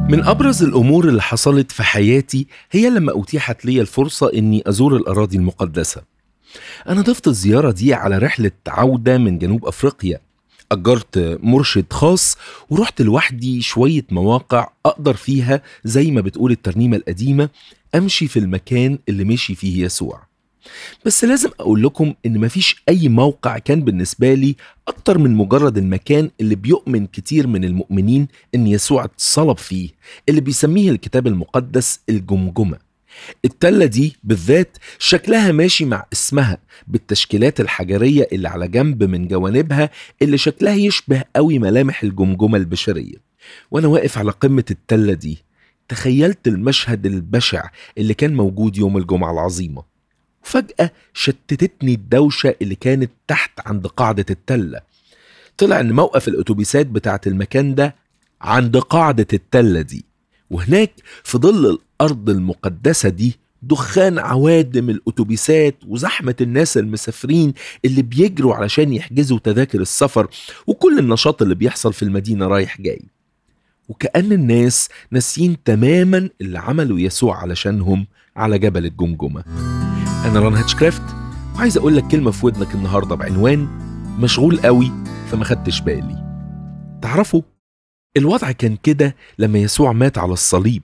من أبرز الأمور اللي حصلت في حياتي هي لما أتيحت لي الفرصة إني أزور الأراضي المقدسة. أنا ضفت الزيارة دي على رحلة عودة من جنوب أفريقيا. أجرت مرشد خاص ورحت لوحدي شوية مواقع أقدر فيها زي ما بتقول الترنيمة القديمة أمشي في المكان اللي مشي فيه يسوع. بس لازم أقول لكم إن مفيش أي موقع كان بالنسبة لي أكتر من مجرد المكان اللي بيؤمن كتير من المؤمنين إن يسوع اتصلب فيه، اللي بيسميه الكتاب المقدس الجمجمة. التلة دي بالذات شكلها ماشي مع اسمها، بالتشكيلات الحجرية اللي على جنب من جوانبها اللي شكلها يشبه قوي ملامح الجمجمة البشرية. وأنا واقف على قمة التلة دي تخيلت المشهد البشع اللي كان موجود يوم الجمعة العظيمة. وفجأة شتتتني الدوشة اللي كانت تحت عند قاعدة التلة. طلع ان موقف الاتوبيسات بتاعت المكان ده عند قاعدة التلة دي، وهناك في ظل الارض المقدسة دي دخان عوادم الاتوبيسات وزحمة الناس المسافرين اللي بيجروا علشان يحجزوا تذاكر السفر، وكل النشاط اللي بيحصل في المدينة رايح جاي. وكأن الناس ناسيين تماما اللي عملوا يسوع علشانهم على جبل الجمجمة. أنا ران هاتشكرافت، وعايز أقول لك كلمة في ودنك النهاردة بعنوان مشغول قوي فما خدتش بالي. تعرفوا الوضع كان كده لما يسوع مات على الصليب.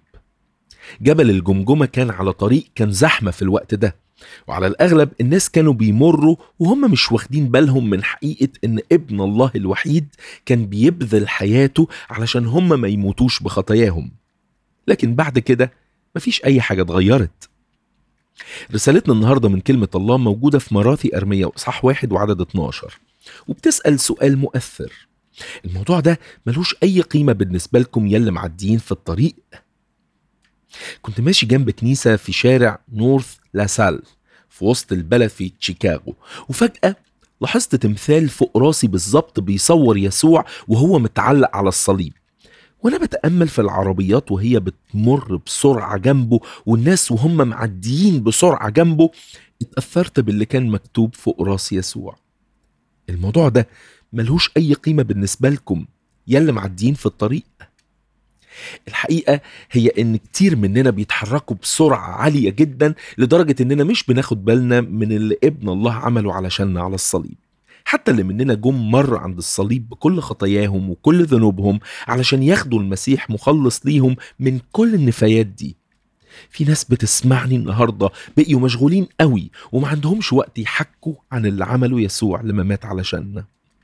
جبل الجمجمة كان على طريق كان زحمة في الوقت ده، وعلى الأغلب الناس كانوا بيمروا وهم مش واخدين بالهم من حقيقة إن ابن الله الوحيد كان بيبذل حياته علشان هم ما يموتوش بخطاياهم. لكن بعد كده مفيش أي حاجة اتغيرت. رسالتنا النهاردة من كلمة الله موجودة في مراثي أرمية إصحاح 1 وعدد 12، وبتسأل سؤال مؤثر. الموضوع ده ملوش أي قيمة بالنسبة لكم يلي معديين في الطريق. كنت ماشي جنب كنيسة في شارع نورث لاسال في وسط البلد في شيكاغو، وفجأة لاحظت تمثال فوق راسي بالظبط بيصور يسوع وهو متعلق على الصليب. وانا بتأمل في العربيات وهي بتمر بسرعة جنبه والناس وهم معديين بسرعة جنبه، اتأثرت باللي كان مكتوب فوق راس يسوع. الموضوع ده ملهوش أي قيمة بالنسبة لكم يلي معديين في الطريق. الحقيقة هي إن كتير مننا بيتحركوا بسرعة عالية جدا لدرجة إننا مش بناخد بالنا من اللي ابن الله عمله علشاننا على الصليب. حتى اللي مننا جم مر عند الصليب بكل خطاياهم وكل ذنوبهم علشان ياخدوا المسيح مخلص ليهم من كل النفايات دي. في ناس بتسمعني النهاردة بقيوا مشغولين قوي وما عندهمش وقت يحكوا عن اللي عمله يسوع لما مات علشاننا.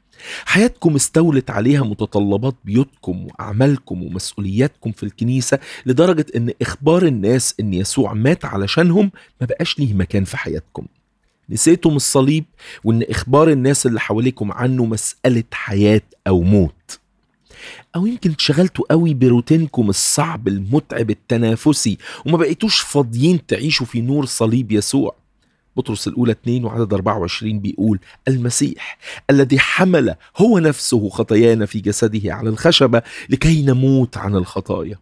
حياتكم استولت عليها متطلبات بيوتكم وأعمالكم ومسؤولياتكم في الكنيسة لدرجة إن إخبار الناس إن يسوع مات علشانهم ما بقاش ليه مكان في حياتكم. نسيتم الصليب وإن إخبار الناس اللي حواليكم عنه مسألة حياة أو موت. أو يمكن تشغلتوا قوي بروتينكم الصعب المتعب التنافسي وما بقيتوش فاضيين تعيشوا في نور صليب يسوع. بطرس الأولى 2 وعدد 24 بيقول: المسيح الذي حمل هو نفسه خطايانا في جسده على الخشبة لكي نموت عن الخطايا.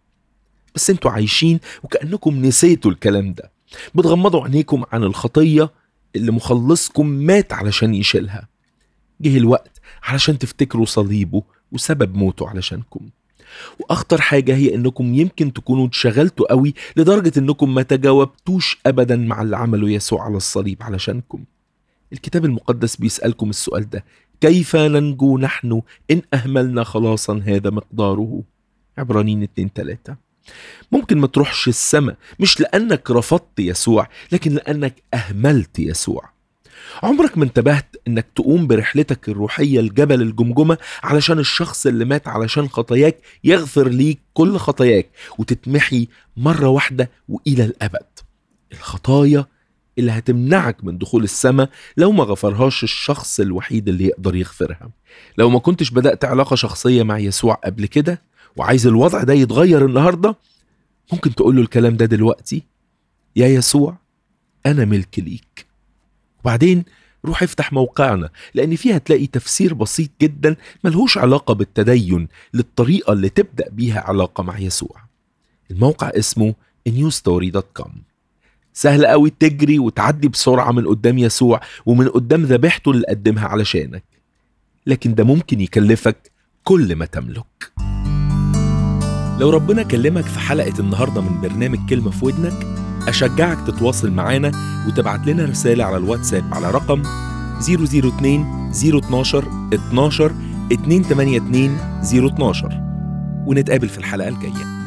بس انتوا عايشين وكأنكم نسيتوا الكلام ده، بتغمضوا عينيكم عن الخطية اللي مخلصكم مات علشان يشيلها. جه الوقت علشان تفتكروا صليبه وسبب موته علشانكم. واخطر حاجة هي انكم يمكن تكونوا اتشغلتوا قوي لدرجة انكم ما تجاوبتوش ابدا مع اللي عمله يسوع على الصليب علشانكم. الكتاب المقدس بيسألكم السؤال ده: كيف ننجو نحن ان اهملنا خلاصا هذا مقداره؟ عبرانيين 2-3. ممكن ما تروحش السماء مش لانك رفضت يسوع، لكن لانك اهملت يسوع. عمرك ما انتبهت انك تقوم برحلتك الروحية لجبل الجمجمة علشان الشخص اللي مات علشان خطاياك يغفر ليك كل خطاياك وتتمحي مرة واحدة وإلى الأبد. الخطايا اللي هتمنعك من دخول السماء لو ما غفرهاش الشخص الوحيد اللي يقدر يغفرها. لو ما كنتش بدأت علاقة شخصية مع يسوع قبل كده وعايز الوضع ده يتغير النهاردة، ممكن تقوله الكلام ده دلوقتي: يا يسوع أنا ملك ليك. وبعدين روح افتح موقعنا، لأن فيها تلاقي تفسير بسيط جدا ملهوش علاقة بالتدين للطريقة اللي تبدأ بيها علاقة مع يسوع. الموقع اسمه newstory.com. سهل قوي تجري وتعدي بسرعة من قدام يسوع ومن قدام ذبيحته اللي قدمها علشانك، لكن ده ممكن يكلفك كل ما تملك. لو ربنا كلمك في حلقة النهاردة من برنامج كلمة في ودنك، أشجعك تتواصل معانا وتبعت لنا رسالة على الواتساب على رقم 002 012 12 282 012، ونتقابل في الحلقة الجاية.